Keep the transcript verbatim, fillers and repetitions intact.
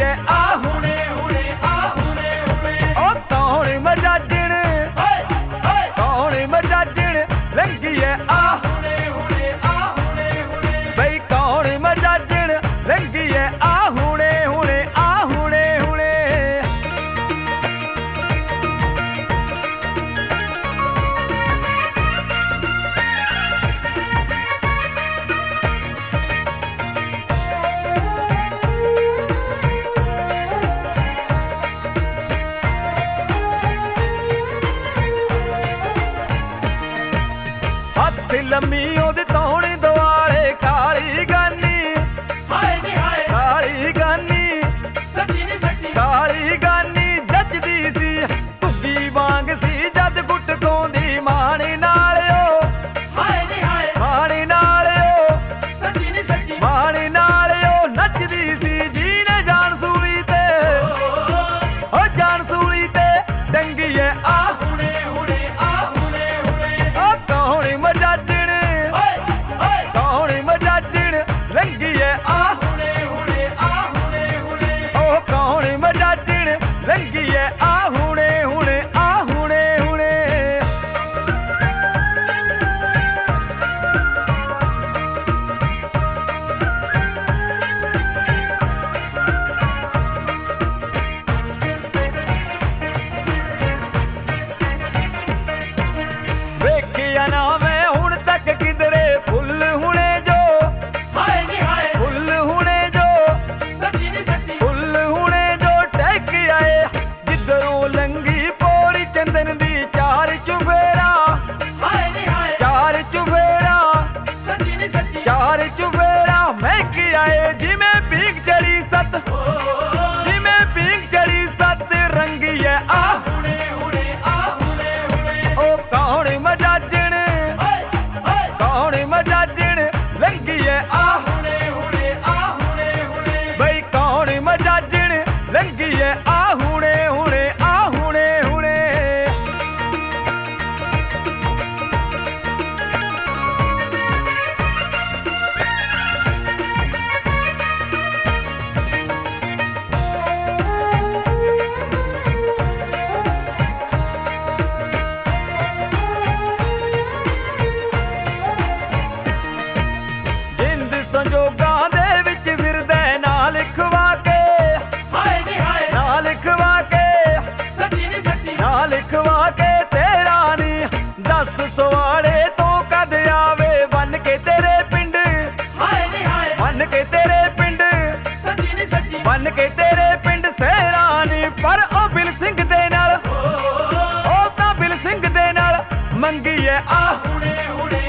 ਲੰਘੀਏ ਆ ਹੁਣੇ ਹੁਣੇ ਆ ਹੁਣੇ ਹੁਣੇ ਉਹ ਕੌਣ ਮਜਾਜਣ ਕੌਣ ਮਜਾਜਣ ਲੰਘੀਏ ਆ ਹੁਣੇ ਹੁਣੇ ਆ ਹੁਣੇ ਹੁਣੇ ਬਈ ਕੌਣ ਮਜਾਜਣ ਲੰਘੀਏ ਆ ਹੁਣੇ ਹੁਣੇ ਆ ਹੁਣੇ ਹੁਣੇ ਹੱਥ ਲੰਮੀ ਉਹਦੇ ਤੌਣ ਦੁਆਲੇ ਕਾਲੀ ਗਾਨੀ ਹਾਏ ਨੀ ਹਾਏ ਕਾਲੀ ਗਾਨੀ ਸੱਚੀ ਨੀ ਸੱਚੀ ਕਾਲੀ ਗਾਨੀ ਜੱਜਦੀ ਸੀ ਧੁੱਗੀ ਵਾਂਗ ਸੀ ਜਦ ਗੁੱਟ ਗਾਉਂਦੀ ਮਾਣੇ ਨਾਲ ਓ ਹਾਏ ਨੀ ਹਾਏ ਮਾਣੇ ਨਾਲ ਓ ਸੱਚੀ ਨੀ ਸੱਚੀ ਮਾਣੇ ਨਾਲ ਓ ਨੱਚਦੀ ਸੀ ਜੀ ਨੇ ਜਾਨ ਸੂਲੀ ਤੇ ਓ ਜਾਨ ਸੂਲੀ ਤੇ ਟੰਗੀਏ ਆ ਹੁਣੇ ਹੁਣੇ ਆ ਹੁਣੇ ਹੁਣੇ ਓ ਕੌਣ ਮਜਾਜਣ ਕੌਣ ਮਜਾਜਣ ਲੰਘੀਏ ਆ ਹੁਣੇ ਹੁਣੇ ਆ ਹੁਣੇ ਹੁਣੇ ਉਹ ਕੌਣ ਮਜਾਜਣ ਲੰਘੀਏ ਆ ਹੁਣੇ ਹੁਣੇ ਆ ਹੁਣੇ ਹੁਣੇ ਵੇਖਿਆ ਨਾ ਮੈਂ ਹੁਣ ਤੱਕ ਕਿਧਰੇ ਫੁੱਲ ਹੁਣੇ ਜੋ ਹਾਏ ਨੀ ਹਾਏ ਫੁੱਲ ਹੁਣੇ ਜੋ ਸੱਚੀ ਨੀ ਸੱਚੀ ਫੁੱਲ ਹੁਣੇ ਜੋ ਟਹਿਕ ਆਏ ਜਿੱਧਰੋਂ ਲੰਘੀ ਪੌੜੀ ਚੰਦਨ ਦੀ ਚਾਰ ਚੁਫੇਰਾ ਹਾਏ ਨੀ ਹਾਏ ਚਾਰ ਚੁਫੇਰਾ ਸੱਚੀ ਨੀ ਸੱਚੀ ਚਾਰ ਚੁਫੇਰਾ ਮਹਿਕ ਆਏ ਜਿਵੇਂ ਪੀਂਘ ਚੜੀ ਸੱਤ ਜਿਵੇਂ ਪੀਂਘ ਚੜੀ ਸੱਤ ਰੰਗੀਏ ਆ ਹੁਣੇ ਹੁਣੇ ਆ ਹੁਣੇ ਹੁਣੇ ਉਹ ਕੌਣ ਮਜਾਜਣ ਕੌਣ ਮਜਾਜਣ ਲੰਘੀਏ ਆ ਹੁਣੇ ਹੁਣੇ ਆ ਹੁਣੇ ਹੁਣੇ ਬਈ ਕੌਣ ਮਜਾਜਣ ਲੰਘੀਏ ਆ ਹੁਣੇ ਹੁਣੇ ਆ ਹੁਣੇ ਹੁਣੇ ਜਿੰਦ ਸੰਜੋਗਾਂ ਦੇ ਵਿੱਚ ਫਿਰਦੇ ਨਾਂ ਲਿਖਵਾ ਕੇ ਹਾਏ ਨੀ ਹਾਏ ਨਾਂ ਲਿਖਵਾ ਕੇ ਸੱਚੀ ਨੀ ਸੱਚੀ ਨਾਂ ਲਿਖਵਾ ਕੇ ਤੇਰਾ ਨੀ ਦਸ ਸਵਾੜੇ ਤੋਂ ਕਦ ਆਵੇ ਬਨ ਕੇ ਤੇਰੇ ਪਿੰਡ ਹਾਏ ਨੀ ਹਾਏ ਬਨ ਕੇ ਤੇਰੇ ਪਿੰਡ ਸੱਚੀ ਨੀ ਸੱਚੀ ਬਨ ਕੇ ਤੇਰੇ ਪਿੰਡ ਸੇਰਾ ਨੀ ਪਰ ਉਹ ਬਿਲ ਸਿੰਘ ਦੇ ਨਾਲ ਉਹ ਤਾਂ ਬਿਲ ਸਿੰਘ ਦੇ ਨਾਲ ਮੰਗੀਏ ਆ ਹੁਣੇ ਹੁਣੇ